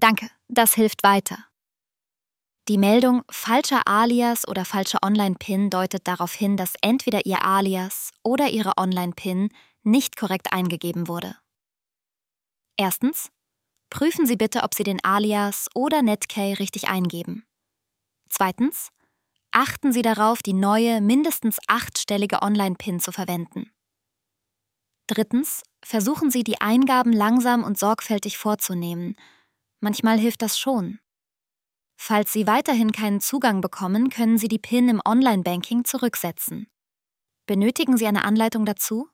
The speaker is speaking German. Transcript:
Danke, das hilft weiter. Die Meldung falscher Alias oder falscher Online-PIN deutet darauf hin, dass entweder Ihr Alias oder Ihre Online-PIN nicht korrekt eingegeben wurde. Erstens, prüfen Sie bitte, ob Sie den Alias oder Netkey richtig eingeben. Zweitens, achten Sie darauf, die neue, mindestens 8-stellige Online-PIN zu verwenden. Drittens, versuchen Sie, die Eingaben langsam und sorgfältig vorzunehmen. Manchmal hilft das schon. Falls Sie weiterhin keinen Zugang bekommen, können Sie die PIN im Online-Banking zurücksetzen. Benötigen Sie eine Anleitung dazu?